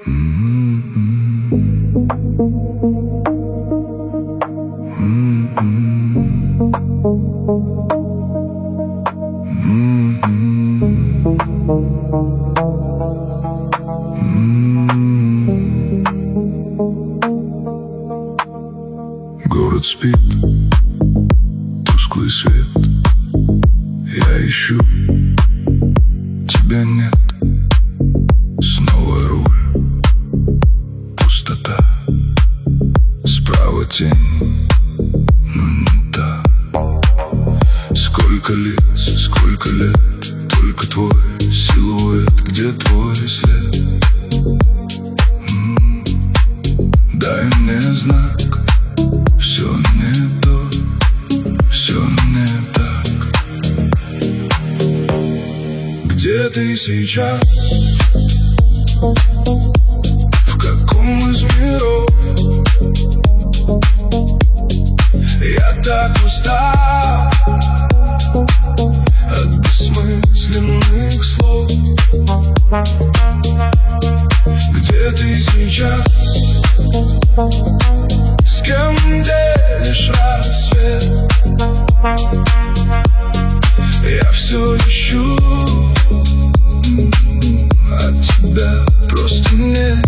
Город спит, тусклый свет. Я ищу, тебя нет. Снова руль, пустота. Справа тень, но не та. Сколько лиц, сколько лет. Только твой силуэт, где твой след? Дай мне знак. Все не то, все не так. Где ты сейчас? В каком из миров? Я так устал от бессмысленных слов. Где ты сейчас? С кем делишь рассвет? Я все ищу, а тебя просто нет.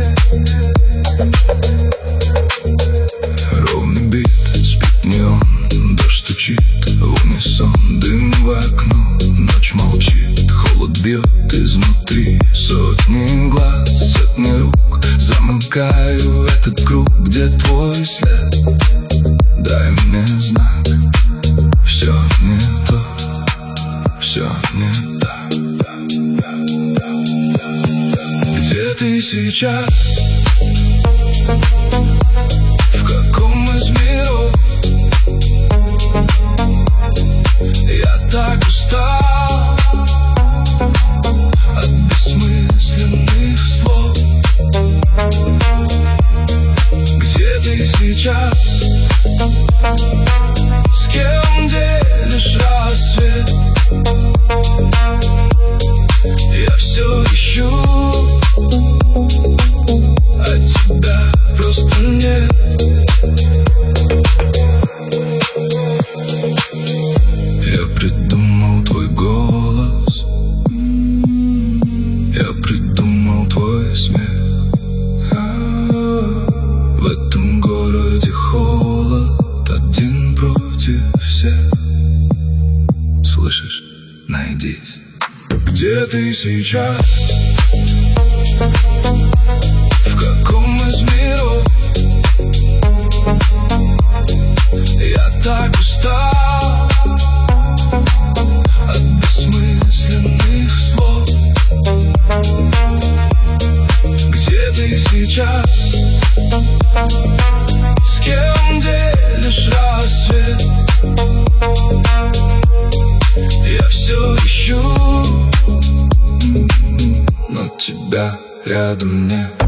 Ровный бит, спит неон, дождь стучит в унисон. Дым в окно, ночь молчит, холод бьет изнутри. Сотни глаз, сотни рук. Замыкаю этот круг, где твой след? Дай мне знак. Все не то, все не так. Где ты сейчас? В каком из миров? Я так устал от бессмысленных слов. Где ты сейчас? С кем делишь рассвет? Я все ищу, а тебя просто нет. Я придумал твой голос, я придумал твой смех. В этом городе холод, один против всех. Слышишь? Найдись. Где ты сейчас? В каком из миров? Я так устал от бессмысленных слов. Где ты сейчас? С кем делишь рассвет? Я все ищу, но тебя рядом нет.